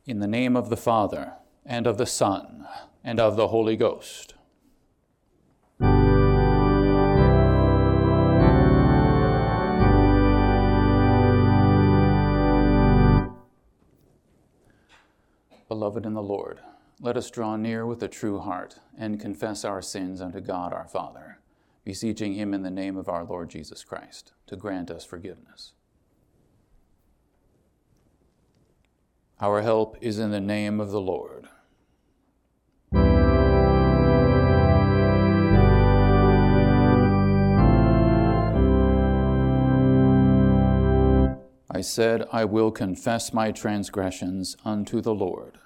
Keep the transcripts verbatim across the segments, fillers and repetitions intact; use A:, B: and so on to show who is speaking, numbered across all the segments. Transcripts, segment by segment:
A: In the name of the Father, and of the Son, and of the Holy Ghost. Beloved in the Lord, let us draw near with a true heart and confess our sins unto God our Father, beseeching him in the name of our Lord Jesus Christ to grant us forgiveness. Our help is in the name of the Lord. I said, I will confess my transgressions unto the Lord.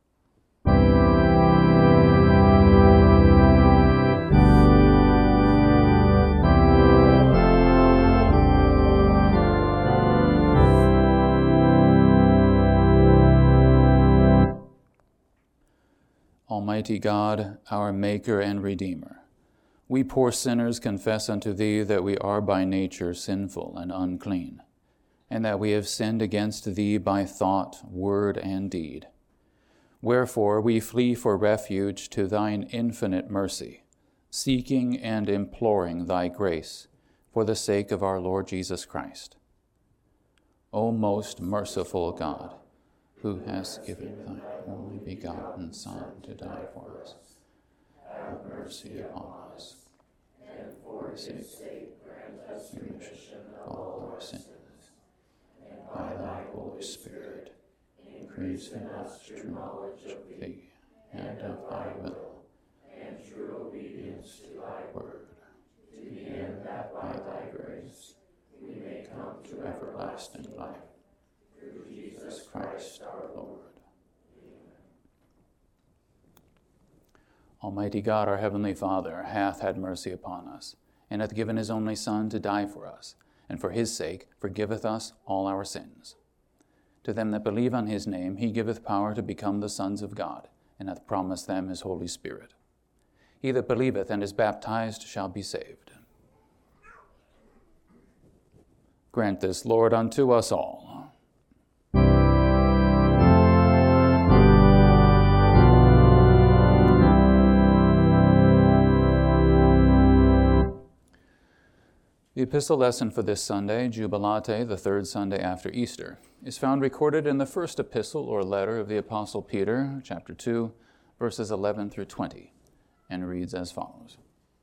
A: Almighty God, our Maker and Redeemer, we poor sinners confess unto Thee that we are by nature sinful and unclean, and that we have sinned against Thee by thought, word, and deed. Wherefore we flee for refuge to Thine infinite mercy, seeking and imploring Thy grace for the sake of our Lord Jesus Christ. O most merciful God, who hast given Thine only begotten Son to die for us, have mercy upon us, and for His sake grant us remission of all our sins. And by Thy Holy Spirit, increase in us true knowledge of Thee and of Thy will, and true obedience to Thy word, to the end that by Thy grace we may come to everlasting life. Through Jesus Christ our Lord. Almighty God, our heavenly Father, hath had mercy upon us, and hath given his only Son to die for us, and for his sake forgiveth us all our sins. To them that believe on his name he giveth power to become the sons of God, and hath promised them his Holy Spirit. He that believeth and is baptized shall be saved. Grant this, Lord, unto us all. The epistle lesson for this Sunday, Jubilate, the third Sunday after Easter, is found recorded in the first epistle or letter of the Apostle Peter, chapter two, verses eleven through twenty, and reads as follows.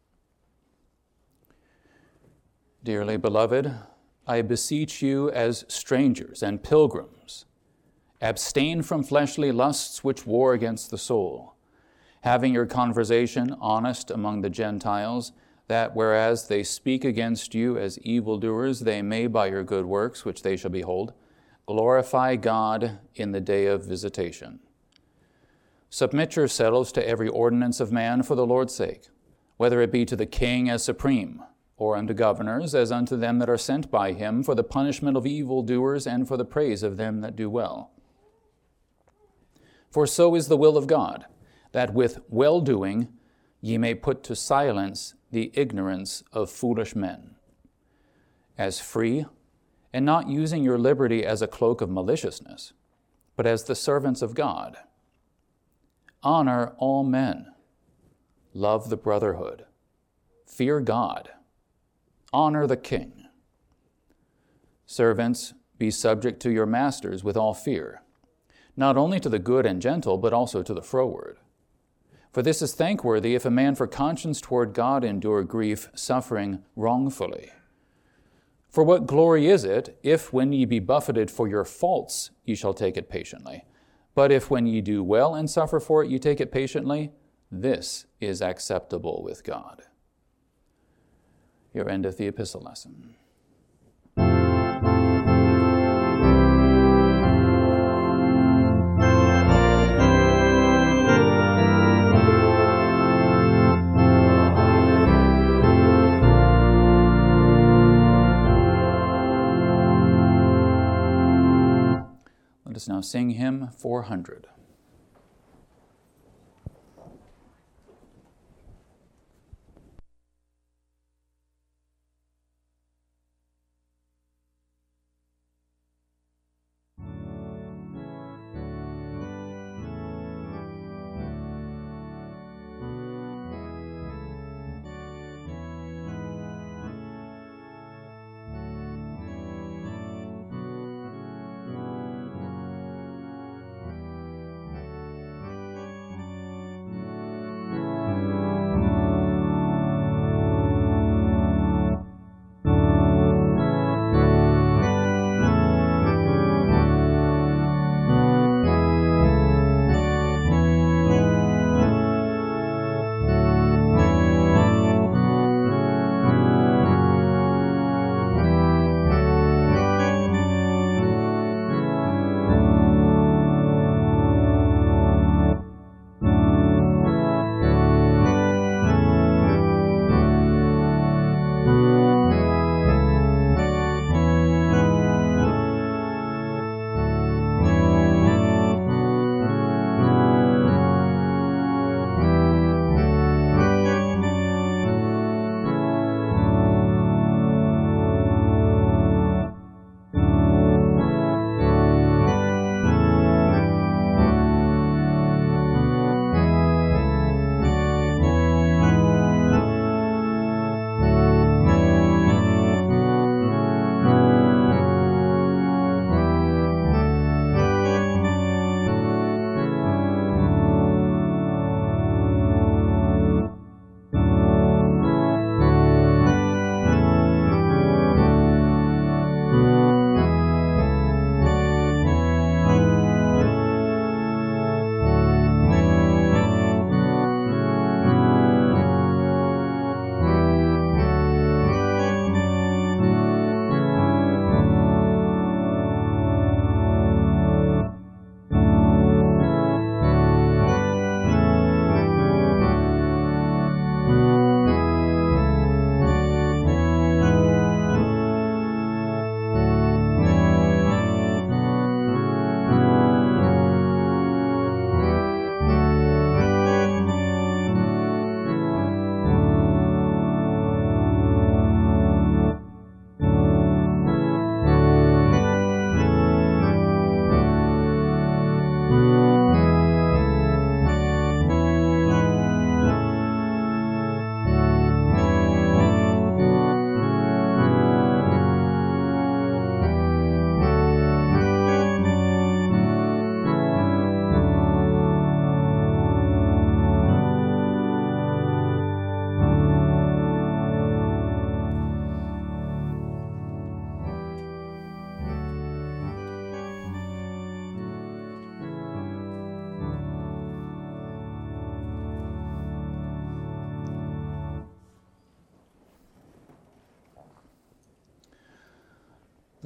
A: Dearly beloved, I beseech you as strangers and pilgrims, abstain from fleshly lusts which war against the soul, having your conversation honest among the Gentiles, that whereas they speak against you as evildoers, they may by your good works, which they shall behold, glorify God in the day of visitation. Submit yourselves to every ordinance of man for the Lord's sake, whether it be to the king as supreme, or unto governors as unto them that are sent by him, for the punishment of evildoers and for the praise of them that do well. For so is the will of God, that with well-doing ye may put to silence the ignorance of foolish men. As free, and not using your liberty as a cloak of maliciousness, but as the servants of God. Honor all men. Love the brotherhood. Fear God. Honor the king. Servants, be subject to your masters with all fear, not only to the good and gentle, but also to the froward. For this is thankworthy if a man for conscience toward God endure grief, suffering wrongfully. For what glory is it, if when ye be buffeted for your faults, ye shall take it patiently? But if when ye do well and suffer for it, ye take it patiently, this is acceptable with God. Here endeth the epistle lesson. Let us now sing hymn four hundred.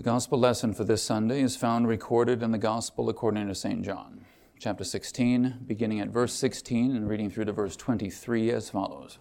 A: Gospel lesson for this Sunday is found recorded in the Gospel according to Saint John, chapter sixteen, beginning at verse sixteen and reading through to verse twenty-three as follows.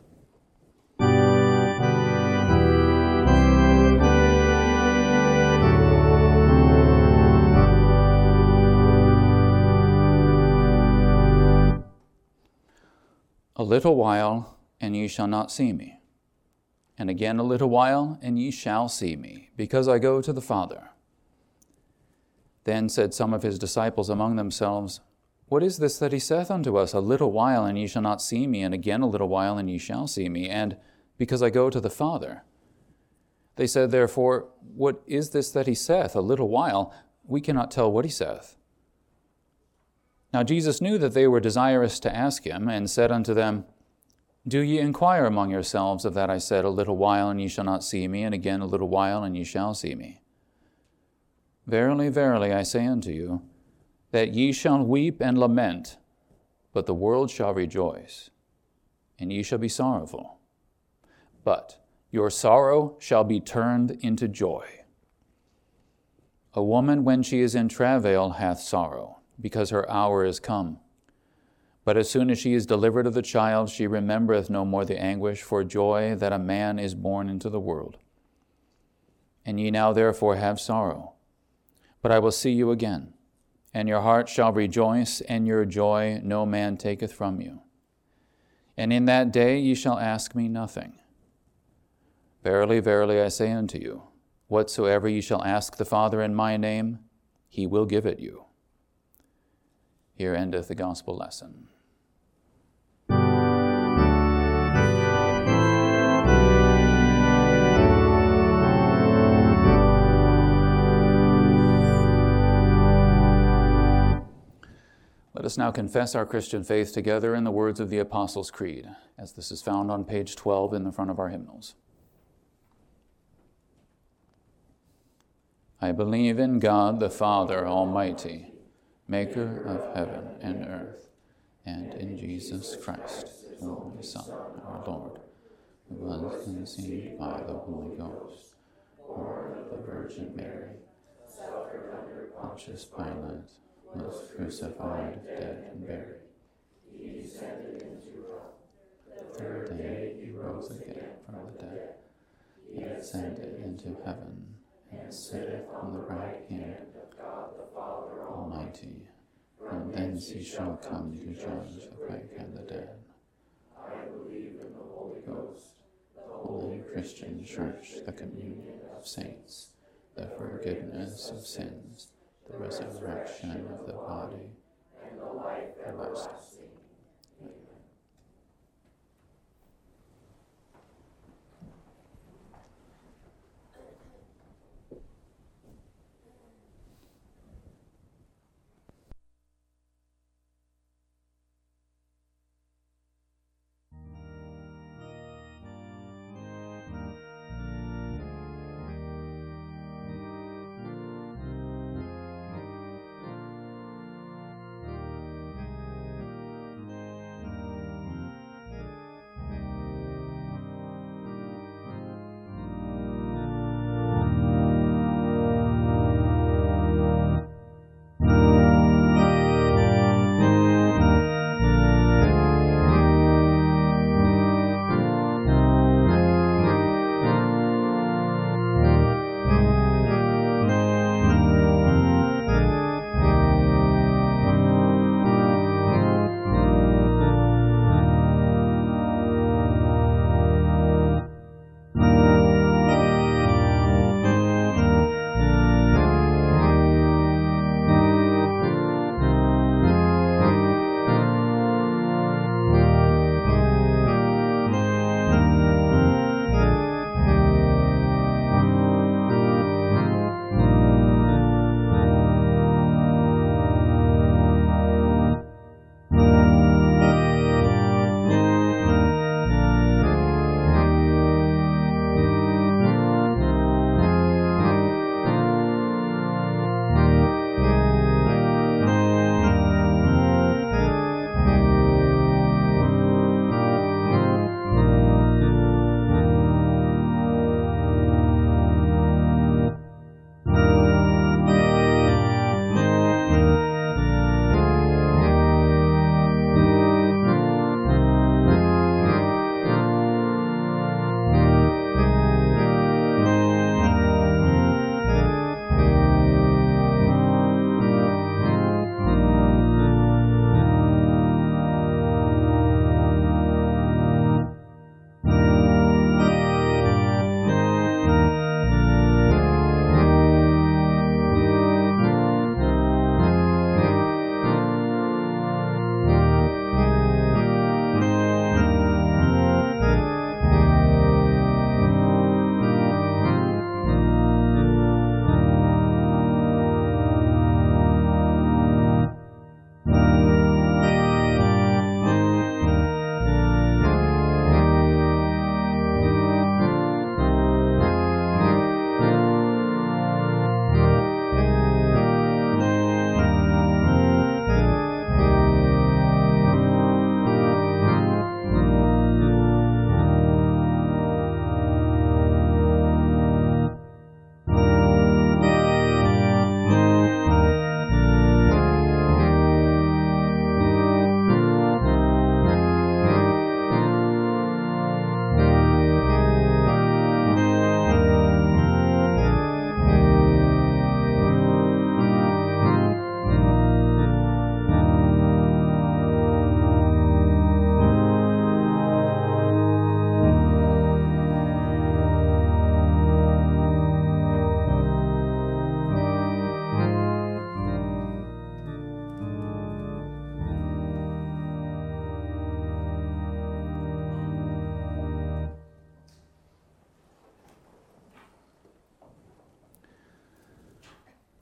A: A little while, and ye shall not see me. And again a little while, and ye shall see me, because I go to the Father. Then said some of his disciples among themselves, What is this that he saith unto us, A little while, and ye shall not see me, and again a little while, and ye shall see me, and because I go to the Father? They said therefore, What is this that he saith, A little while? We cannot tell what he saith. Now Jesus knew that they were desirous to ask him, and said unto them, Do ye inquire among yourselves of that I said, A little while, and ye shall not see me, and again a little while, and ye shall see me? Verily, verily, I say unto you, that ye shall weep and lament, but the world shall rejoice, and ye shall be sorrowful. But your sorrow shall be turned into joy. A woman, when she is in travail, hath sorrow, because her hour is come. But as soon as she is delivered of the child, she remembereth no more the anguish for joy that a man is born into the world. And ye now therefore have sorrow, but I will see you again, and your heart shall rejoice, and your joy no man taketh from you. And in that day ye shall ask me nothing. Verily, verily, I say unto you, whatsoever ye shall ask the Father in my name, he will give it you. Here endeth the gospel lesson. Let us now confess our Christian faith together in the words of the Apostles' Creed, as this is found on page twelve in the front of our hymnals. I believe in God the Father Almighty, maker of heaven and earth, and in Jesus Christ, his only Son, our Lord, who was conceived by the Holy Ghost, born of the Virgin Mary, suffered under Pontius Pilate, was crucified, dead, and buried. He descended into hell. The third day he rose again from the dead. He ascended into heaven, and sitteth on the right hand of God the Father Almighty. From thence he shall come to judge the quick and the dead. I believe in the Holy Ghost, the holy Christian Church, the communion of saints, the forgiveness of sins, the resurrection of the body, and the life everlasting. Amen.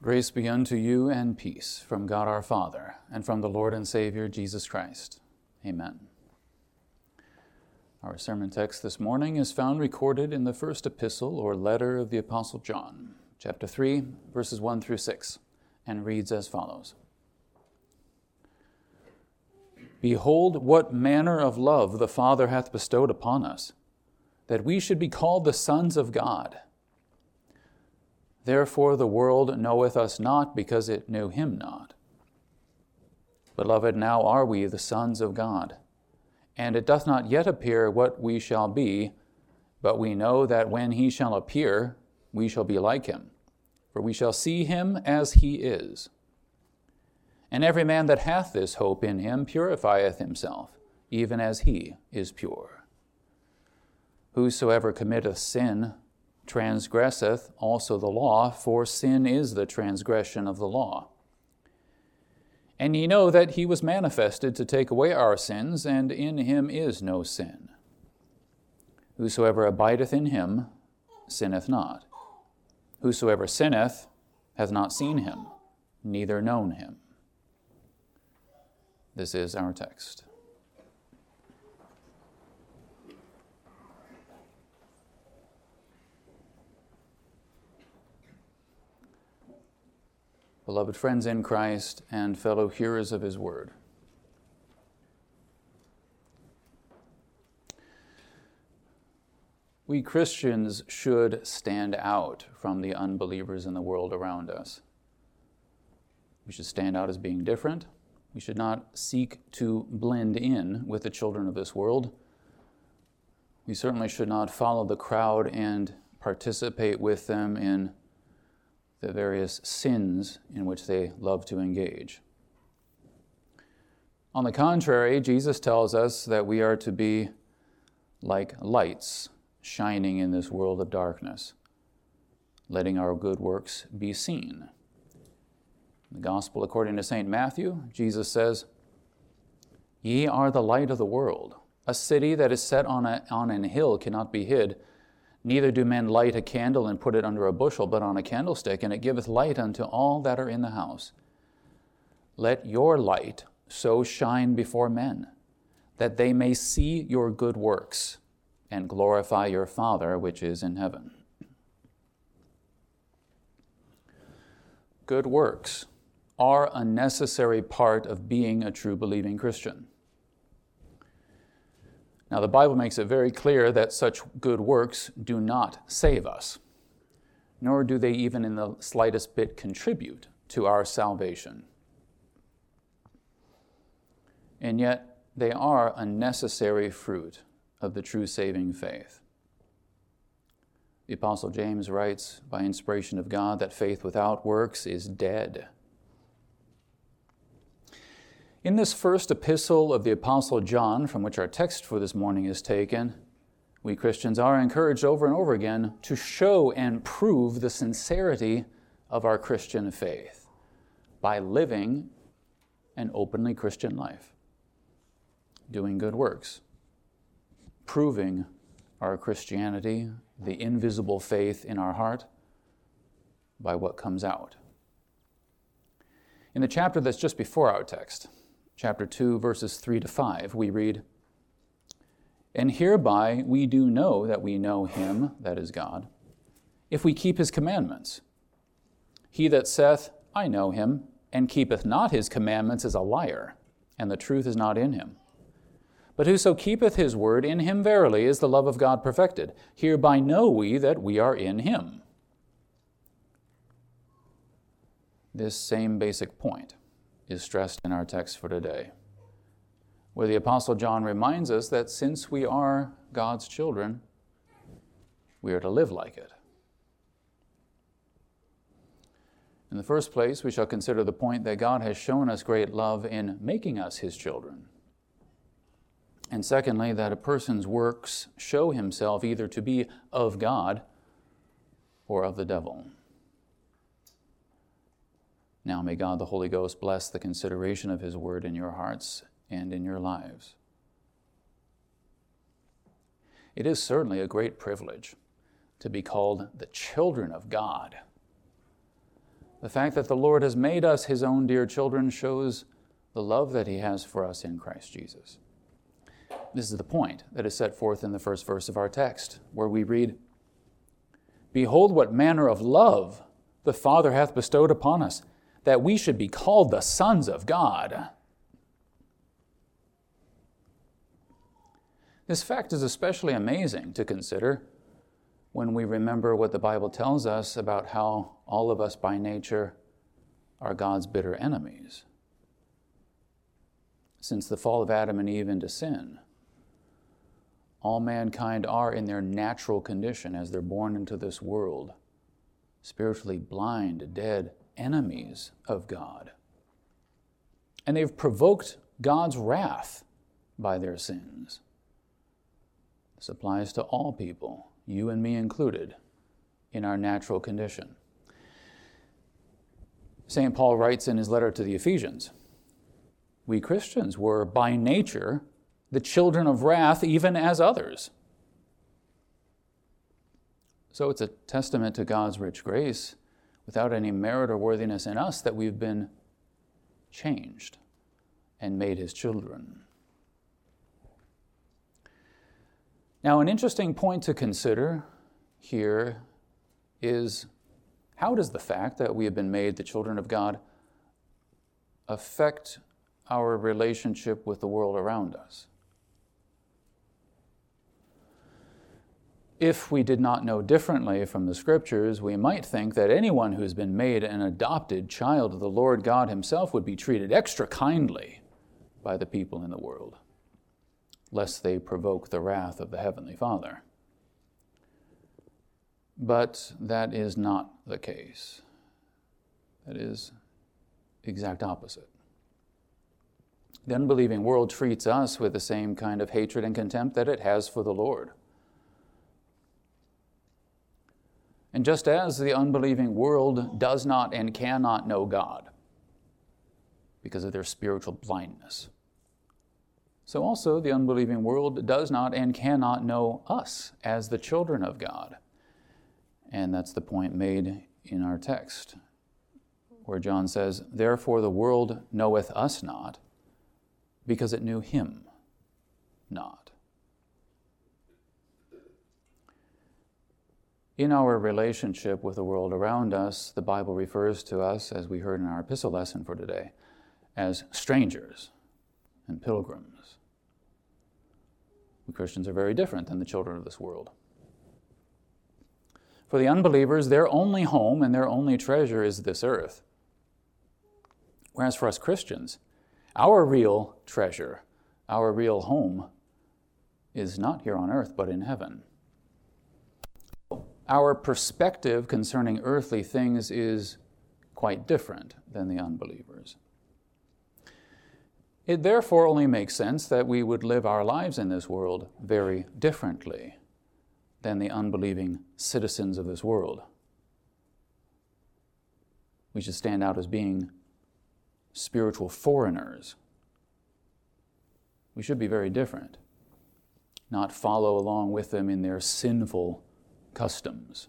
A: Grace be unto you and peace from God our Father and from the Lord and Savior Jesus Christ. Amen. Our sermon text this morning is found recorded in the first epistle or letter of the Apostle John, chapter three, verses one through six, and reads as follows. Behold, what manner of love the Father hath bestowed upon us, that we should be called the sons of God. Therefore the world knoweth us not, because it knew him not. Beloved, now are we the sons of God, and it doth not yet appear what we shall be, but we know that when he shall appear, we shall be like him, for we shall see him as he is. And every man that hath this hope in him purifieth himself, even as he is pure. Whosoever committeth sin transgresseth also the law, for sin is the transgression of the law. And ye know that he was manifested to take away our sins, and in him is no sin. Whosoever abideth in him sinneth not. Whosoever sinneth hath not seen him, neither known him. This is our text. Beloved friends in Christ and fellow hearers of his word, we Christians should stand out from the unbelievers in the world around us. We should stand out as being different. We should not seek to blend in with the children of this world. We certainly should not follow the crowd and participate with them in the various sins in which they love to engage. On the contrary, Jesus tells us that we are to be like lights shining in this world of darkness, letting our good works be seen. In the Gospel according to Saint Matthew, Jesus says, Ye are the light of the world. A city that is set on, a, on an hill cannot be hid. Neither do men light a candle and put it under a bushel, but on a candlestick, and it giveth light unto all that are in the house. Let your light so shine before men, that they may see your good works and glorify your Father which is in heaven. Good works are a necessary part of being a true believing Christian. Now, the Bible makes it very clear that such good works do not save us, nor do they even in the slightest bit contribute to our salvation. And yet, they are a necessary fruit of the true saving faith. The Apostle James writes, by inspiration of God, that faith without works is dead. In this first epistle of the Apostle John, from which our text for this morning is taken, we Christians are encouraged over and over again to show and prove the sincerity of our Christian faith by living an openly Christian life, doing good works, proving our Christianity, the invisible faith in our heart, by what comes out. In the chapter that's just before our text, chapter two, verses three to five, we read, And hereby we do know that we know him, that is God, if we keep his commandments. He that saith, I know him, and keepeth not his commandments is a liar, and the truth is not in him. But whoso keepeth his word, in him verily is the love of God perfected. Hereby know we that we are in him. This same basic point is stressed in our text for today, where the Apostle John reminds us that since we are God's children, we are to live like it. In the first place, we shall consider the point that God has shown us great love in making us his children. And secondly, that a person's works show himself either to be of God or of the devil. Now may God the Holy Ghost bless the consideration of his word in your hearts and in your lives. It is certainly a great privilege to be called the children of God. The fact that the Lord has made us his own dear children shows the love that he has for us in Christ Jesus. This is the point that is set forth in the first verse of our text, where we read, "Behold what manner of love the Father hath bestowed upon us, that we should be called the sons of God." This fact is especially amazing to consider when we remember what the Bible tells us about how all of us by nature are God's bitter enemies. Since the fall of Adam and Eve into sin, all mankind are in their natural condition as they're born into this world, spiritually blind, dead, enemies of God. And they've provoked God's wrath by their sins. This applies to all people, you and me included, in our natural condition. Saint Paul writes in his letter to the Ephesians, "We Christians were by nature the children of wrath, even as others." So it's a testament to God's rich grace, without any merit or worthiness in us, that we've been changed and made his children. Now, an interesting point to consider here is, how does the fact that we have been made the children of God affect our relationship with the world around us? If we did not know differently from the Scriptures, we might think that anyone who's been made an adopted child of the Lord God himself would be treated extra kindly by the people in the world, lest they provoke the wrath of the Heavenly Father. But that is not the case. That is the exact opposite. The unbelieving world treats us with the same kind of hatred and contempt that it has for the Lord. And just as the unbelieving world does not and cannot know God because of their spiritual blindness, so also the unbelieving world does not and cannot know us as the children of God. And that's the point made in our text, where John says, "Therefore the world knoweth us not, because it knew him not." In our relationship with the world around us, the Bible refers to us, as we heard in our epistle lesson for today, as strangers and pilgrims. We Christians are very different than the children of this world. For the unbelievers, their only home and their only treasure is this earth. Whereas for us Christians, our real treasure, our real home, is not here on earth, but in heaven. Our perspective concerning earthly things is quite different than the unbelievers. It therefore only makes sense that we would live our lives in this world very differently than the unbelieving citizens of this world. We should stand out as being spiritual foreigners. We should be very different, not follow along with them in their sinful customs,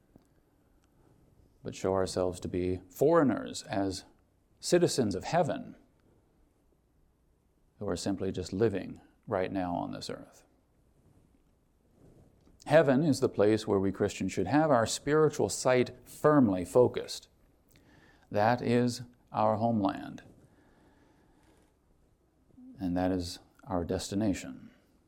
A: but show ourselves to be foreigners as citizens of heaven who are simply just living right now on this earth. Heaven is the place where we Christians should have our spiritual sight firmly focused. That is our homeland, and that is our destination.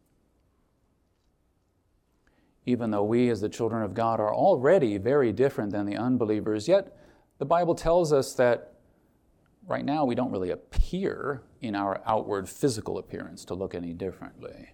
A: Even though we as the children of God are already very different than the unbelievers, yet the Bible tells us that right now we don't really appear in our outward physical appearance to look any differently.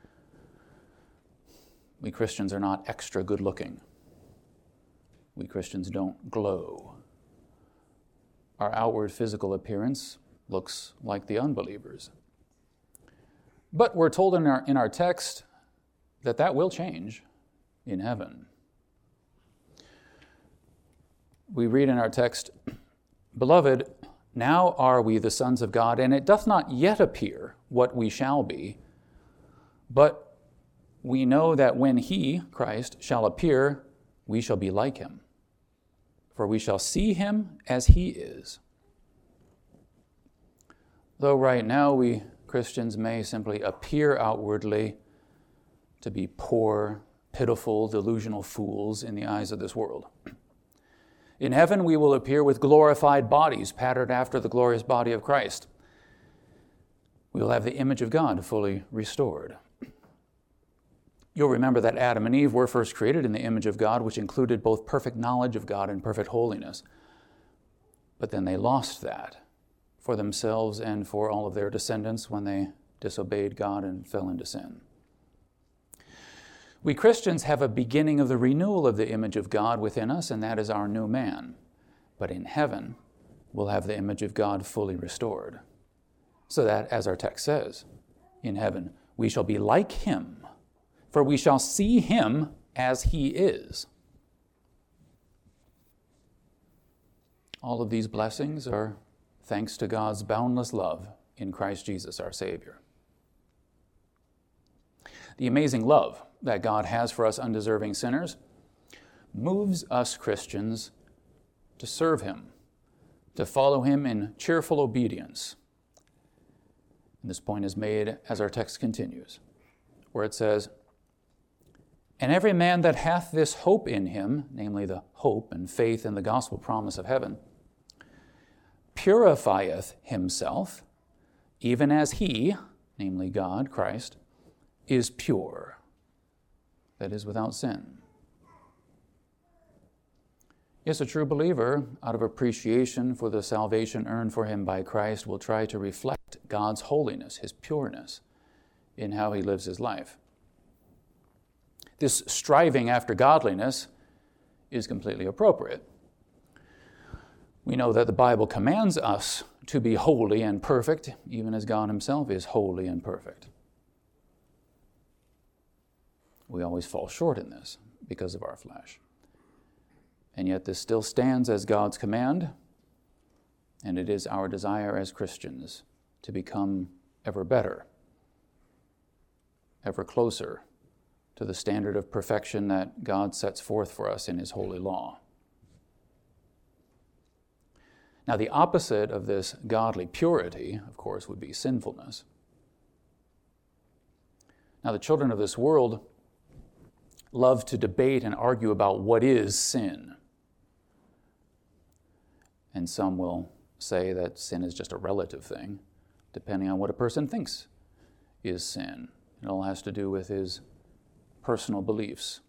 A: We Christians are not extra good looking. We Christians don't glow. Our outward physical appearance looks like the unbelievers. But we're told in our, in our text that that will change in heaven. We read in our text, "Beloved, now are we the sons of God, and it doth not yet appear what we shall be. But we know that when he, Christ, shall appear, we shall be like him. for we shall see him as he is. Though right now we Christians may simply appear outwardly to be poor, pitiful, delusional fools in the eyes of this world. In heaven we will appear with glorified bodies, patterned after the glorious body of Christ. We will have the image of God fully restored. You'll remember that Adam and Eve were first created in the image of God, which included both perfect knowledge of God and perfect holiness. But then they lost that for themselves and for all of their descendants when they disobeyed God and fell into sin. We Christians have a beginning of the renewal of the image of God within us, and that is our new man. But in heaven, we'll have the image of God fully restored. So that, as our text says, in heaven, we shall be like him, for we shall see him as he is. All of these blessings are thanks to God's boundless love in Christ Jesus, our Savior. The amazing love that God has for us undeserving sinners moves us Christians to serve him, to follow him in cheerful obedience. And this point is made as our text continues, where it says, "And every man that hath this hope in him," namely the hope and faith in the gospel promise of heaven, "purifieth himself, even as he," namely God, Christ, "is pure," that is, without sin. Yes, a true believer, out of appreciation for the salvation earned for him by Christ, will try to reflect God's holiness, his pureness, in how he lives his life. This striving after godliness is completely appropriate. We know that the Bible commands us to be holy and perfect, even as God himself is holy and perfect. We always fall short in this because of our flesh. And yet this still stands as God's command, and it is our desire as Christians to become ever better, ever closer to the standard of perfection that God sets forth for us in his holy law. Now, the opposite of this godly purity, of course, would be sinfulness. Now, the children of this world love to debate and argue about what is sin. And some will say that sin is just a relative thing, depending on what a person thinks is sin. It all has to do with his personal beliefs.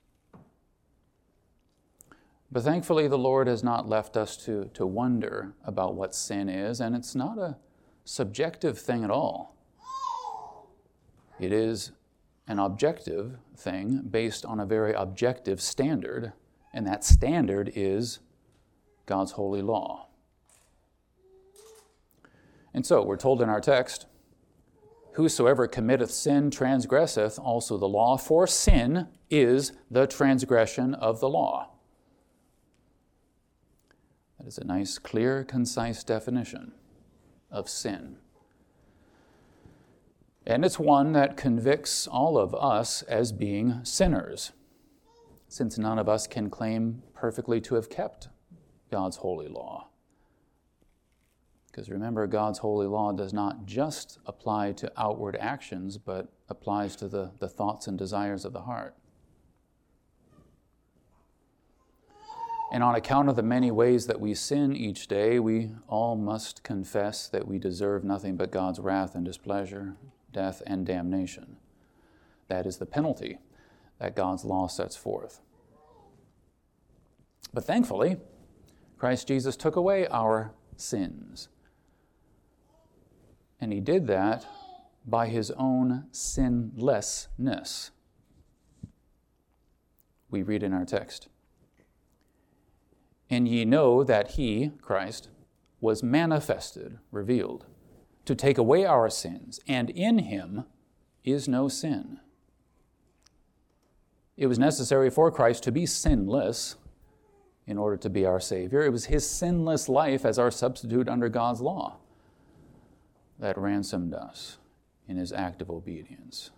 A: But thankfully, the Lord has not left us to, to wonder about what sin is, and it's not a subjective thing at all. It is an objective thing based on a very objective standard, and that standard is God's holy law. And so, we're told in our text, "Whosoever committeth sin transgresseth also the law, for sin is the transgression of the law." That is a nice, clear, concise definition of sin. And it's one that convicts all of us as being sinners, since none of us can claim perfectly to have kept God's holy law. Because remember, God's holy law does not just apply to outward actions, but applies to the, the thoughts and desires of the heart. And on account of the many ways that we sin each day, we all must confess that we deserve nothing but God's wrath and displeasure, death and damnation. That is the penalty that God's law sets forth. But thankfully, Christ Jesus took away our sins. And he did that by his own sinlessness. We read in our text, "And ye know that he," Christ, "was manifested," revealed, "to take away our sins, and in him is no sin." It was necessary for Christ to be sinless in order to be our Savior. It was his sinless life as our substitute under God's law that ransomed us in his act of obedience.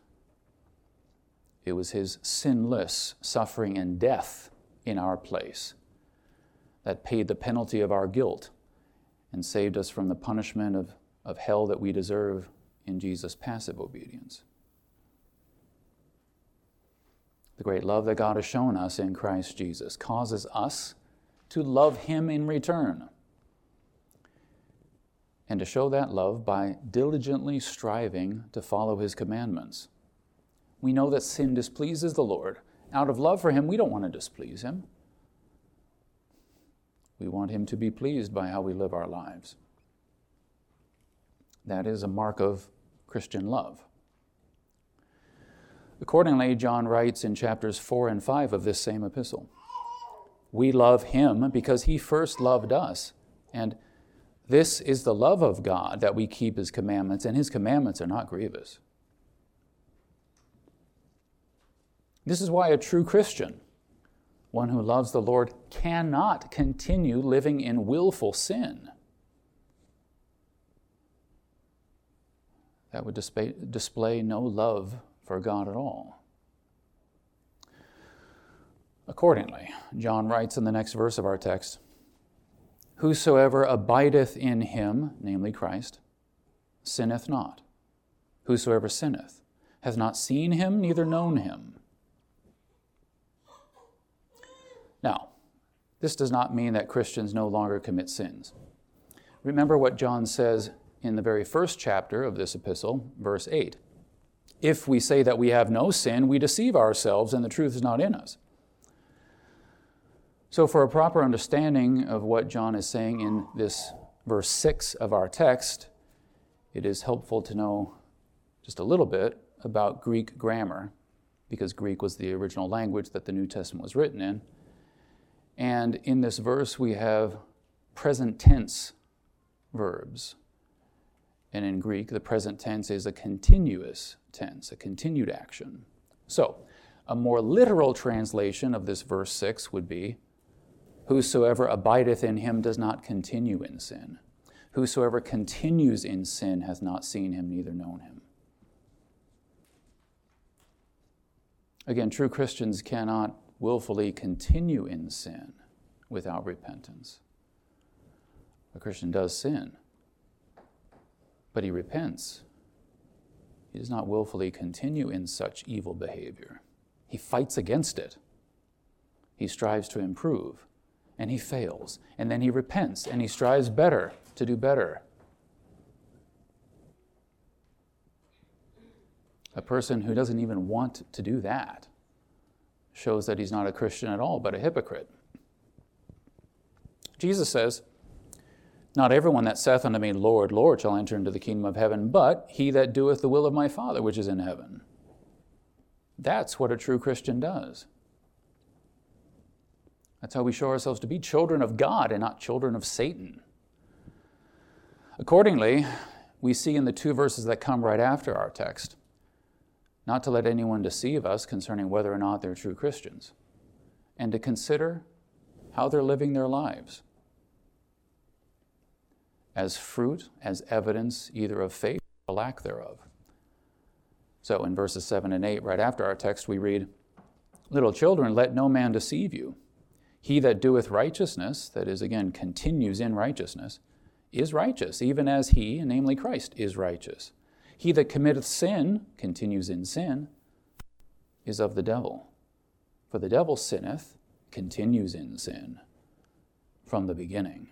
A: It was his sinless suffering and death in our place that paid the penalty of our guilt and saved us from the punishment of, of hell that we deserve in Jesus' passive obedience. The great love that God has shown us in Christ Jesus causes us to love him in return, and to show that love by diligently striving to follow his commandments. We know that sin displeases the Lord. Out of love for him, we don't want to displease him. We want him to be pleased by how we live our lives. That is a mark of Christian love. Accordingly, John writes in chapters four and five of this same epistle, we love him because he first loved us, and this is the love of God, that we keep his commandments, and his commandments are not grievous. This is why a true Christian, one who loves the Lord, cannot continue living in willful sin. That would display, display no love for God at all. Accordingly, John writes in the next verse of our text, whosoever abideth in him, namely Christ, sinneth not. Whosoever sinneth hath not seen him, neither known him. Now, this does not mean that Christians no longer commit sins. Remember what John says in the very first chapter of this epistle, verse eight. If we say that we have no sin, we deceive ourselves and the truth is not in us. So for a proper understanding of what John is saying in this verse six of our text, it is helpful to know just a little bit about Greek grammar, because Greek was the original language that the New Testament was written in. And in this verse, we have present tense verbs. And in Greek, the present tense is a continuous tense, a continued action. So, a more literal translation of this verse six would be, whosoever abideth in him does not continue in sin. Whosoever continues in sin hath not seen him, neither known him. Again, true Christians cannot willfully continue in sin without repentance. A Christian does sin, but he repents. He does not willfully continue in such evil behavior. He fights against it. He strives to improve, and he fails. And then he repents, and he strives better to do better. A person who doesn't even want to do that shows that he's not a Christian at all, but a hypocrite. Jesus says, not everyone that saith unto me, Lord, Lord, shall enter into the kingdom of heaven, but he that doeth the will of my Father which is in heaven. That's what a true Christian does. That's how we show ourselves to be children of God and not children of Satan. Accordingly, we see in the two verses that come right after our text, not to let anyone deceive us concerning whether or not they're true Christians, and to consider how they're living their lives as fruit, as evidence either of faith or lack thereof. So in verses seven and eight, right after our text, we read, little children, let no man deceive you. He that doeth righteousness, that is, again, continues in righteousness, is righteous, even as he, namely Christ, is righteous. He that committeth sin, continues in sin, is of the devil. For the devil sinneth, continues in sin, from the beginning.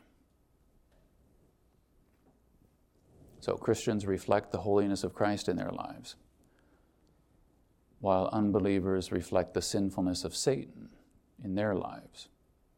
A: So Christians reflect the holiness of Christ in their lives, while unbelievers reflect the sinfulness of Satan in their lives.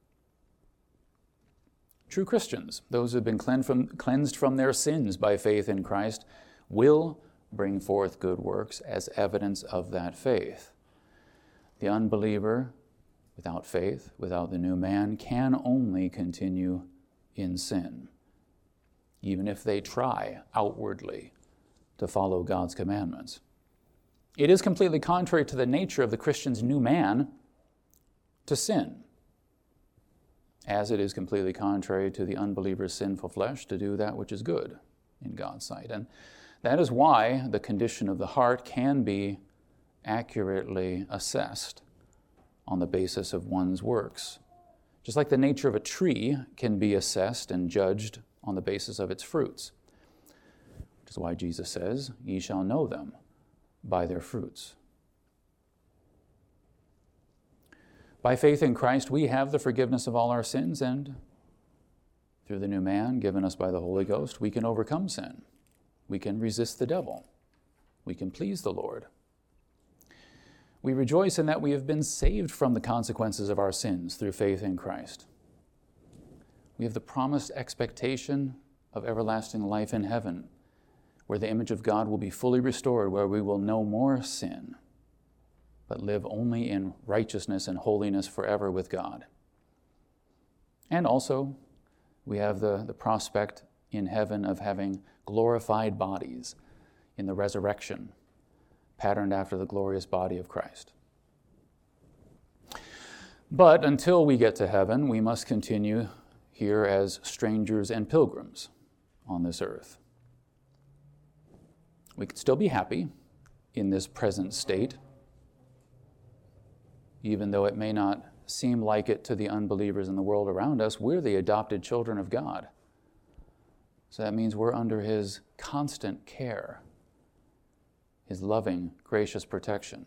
A: True Christians, those who have been cleansed from, cleansed from their sins by faith in Christ, will bring forth good works as evidence of that faith. The unbeliever, without faith, without the new man, can only continue in sin, even if they try outwardly to follow God's commandments. It is completely contrary to the nature of the Christian's new man to sin, as it is completely contrary to the unbeliever's sinful flesh to do that which is good in God's sight. And that is why the condition of the heart can be accurately assessed on the basis of one's works, Just like the nature of a tree can be assessed and judged on the basis of its fruits. Which is why Jesus says, "Ye shall know them by their fruits." By faith in Christ, we have the forgiveness of all our sins, and through the new man given us by the Holy Ghost, we can overcome sin. We can resist the devil. We can please the Lord. We rejoice in that we have been saved from the consequences of our sins through faith in Christ. We have the promised expectation of everlasting life in heaven, where the image of God will be fully restored, where we will no more sin, but live only in righteousness and holiness forever with God. And also, we have the, the prospect in heaven of having glorified bodies in the resurrection, patterned after the glorious body of Christ. But until we get to heaven, we must continue here as strangers and pilgrims on this earth. We can still be happy in this present state, even though it may not seem like it to the unbelievers in the world around us. We're the adopted children of God. So that means we're under His constant care, His loving, gracious protection.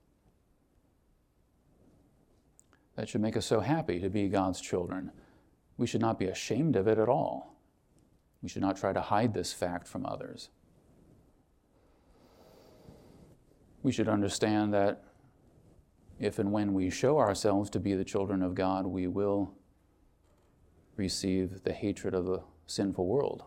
A: That should make us so happy to be God's children. We should not be ashamed of it at all. We should not try to hide this fact from others. We should understand that if and when we show ourselves to be the children of God, we will receive the hatred of the sinful world.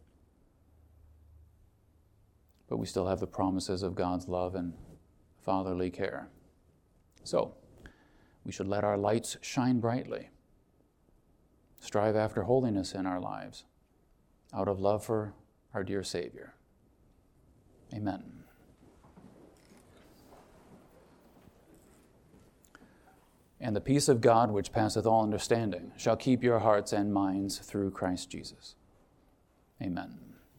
A: But we still have the promises of God's love and fatherly care. So, we should let our lights shine brightly. Strive after holiness in our lives, out of love for our dear Savior. Amen. And the peace of God, which passeth all understanding, shall keep your hearts and minds through Christ Jesus. Amen.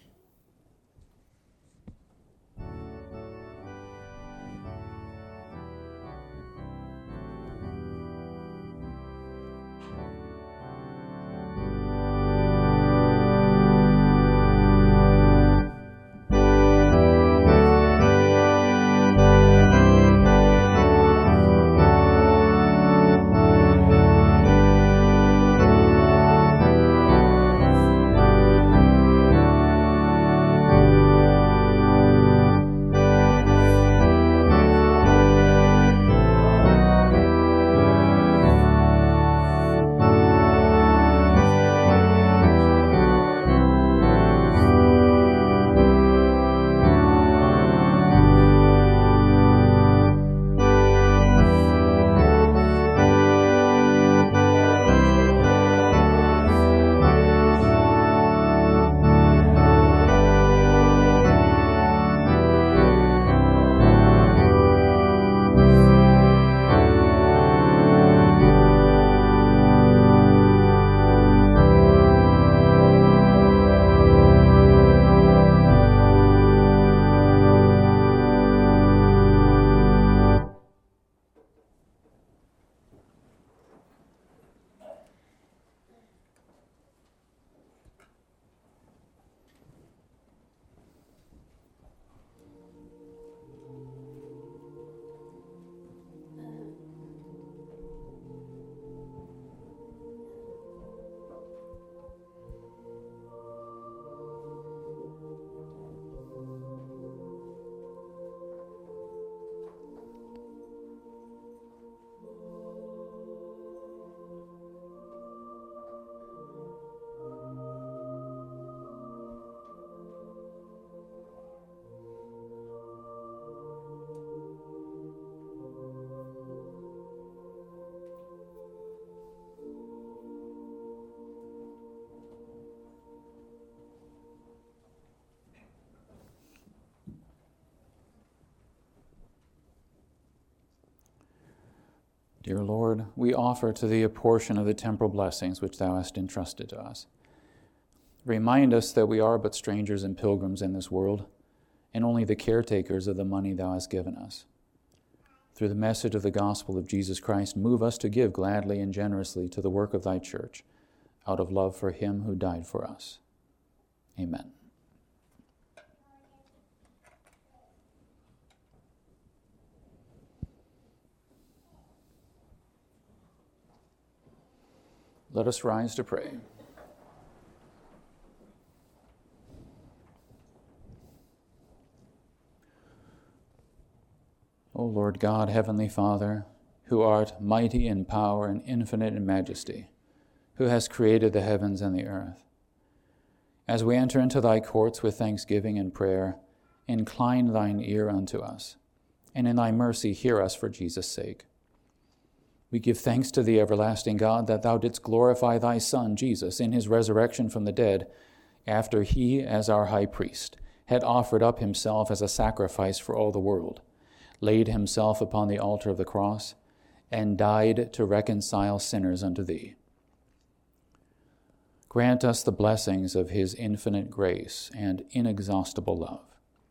A: Dear Lord, we offer to Thee a portion of the temporal blessings which Thou hast entrusted to us. Remind us that we are but strangers and pilgrims in this world, and only the caretakers of the money Thou hast given us. through the message of the gospel of Jesus Christ, move us to give gladly and generously to the work of thy church, out of love for him who died for us. Amen. Let us rise to pray. O Lord God, heavenly Father, who art mighty in power and infinite in majesty, who hast created the heavens and the earth, as we enter into thy courts with thanksgiving and prayer, incline thine ear unto us, and in thy mercy hear us for Jesus' sake. We give thanks to thee, everlasting God, that thou didst glorify thy Son, Jesus, in his resurrection from the dead, after he, as our high priest, had offered up himself as a sacrifice for all the world, laid himself upon the altar of the cross, and died to reconcile sinners unto thee. Grant us the blessings of his infinite grace and inexhaustible love.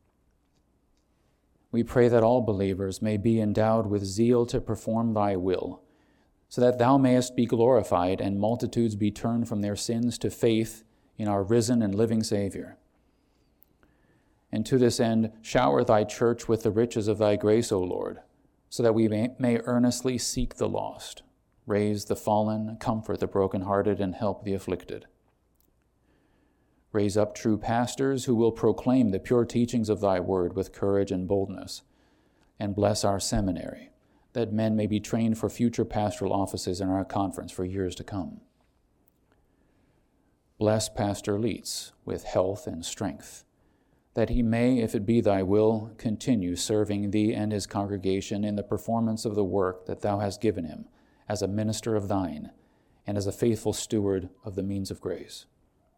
A: We pray that all believers may be endowed with zeal to perform thy will, so that thou mayest be glorified and multitudes be turned from their sins to faith in our risen and living Savior. And to this end, shower thy church with the riches of thy grace, O Lord, so that we may, may earnestly seek the lost, raise the fallen, comfort the brokenhearted, and help the afflicted. Raise up true pastors who will proclaim the pure teachings of thy word with courage and boldness, and bless our seminary, that men may be trained for future pastoral offices in our conference for years to come. Bless Pastor Leitz with health and strength, that he may, if it be thy will, continue serving thee and his congregation in the performance of the work that thou hast given him as a minister of thine and as a faithful steward of the means of grace.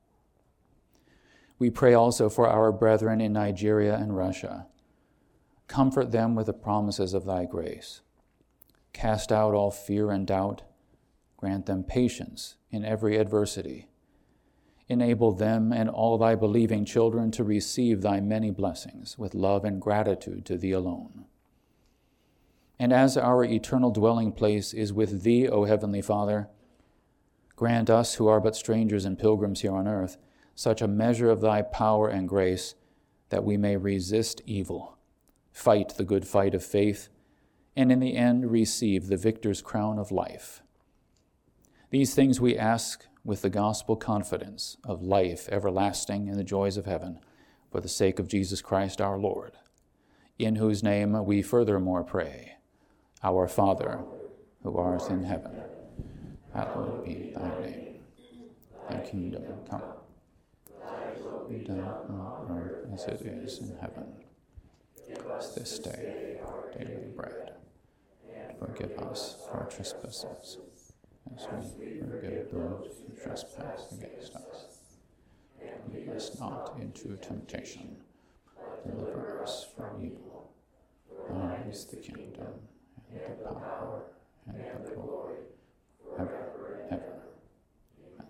A: We pray also for our brethren in Nigeria and Russia. Comfort them with the promises of thy grace. Cast out all fear and doubt. Grant them patience in every adversity. Enable them and all thy believing children to receive thy many blessings with love and gratitude to thee alone. And as our eternal dwelling place is with thee, O Heavenly Father, grant us who are but strangers and pilgrims here on earth such a measure of thy power and grace that we may resist evil, fight the good fight of faith, and in the end receive the victor's crown of life. These things we ask with the gospel confidence of life everlasting in the joys of heaven, for the sake of Jesus Christ our Lord, in whose name we furthermore pray. Our Father, who art in heaven, hallowed be thy name. Thy kingdom come. Thy will be done on earth as it is in heaven. Give us this day our daily bread. Forgive us our trespasses, as we forgive those who trespass against us. And lead us not into temptation, but deliver us from evil. Thine is the kingdom, and the power, and the glory, ever and ever. Amen.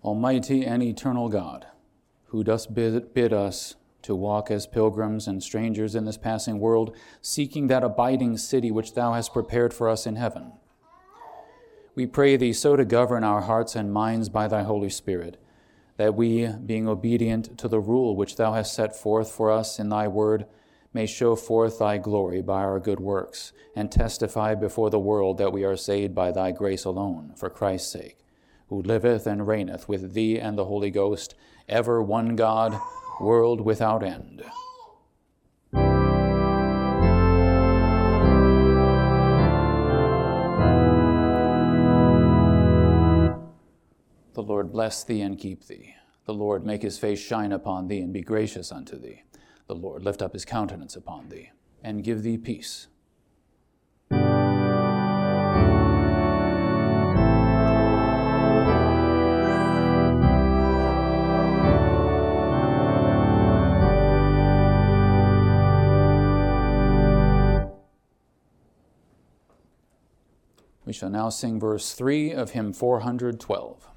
A: Almighty and eternal God, who dost bid, bid us to walk as pilgrims and strangers in this passing world, seeking that abiding city which thou hast prepared for us in heaven, we pray thee so to govern our hearts and minds by thy Holy Spirit, that we, being obedient to the rule which thou hast set forth for us in thy word, may show forth thy glory by our good works, and testify before the world that we are saved by thy grace alone, for Christ's sake, who liveth and reigneth with thee and the Holy Ghost, ever one God, world without end. The Lord bless thee and keep thee. The Lord make his face shine upon thee and be gracious unto thee. The Lord lift up his countenance upon thee and give thee peace. We shall now sing verse three of hymn four hundred twelve.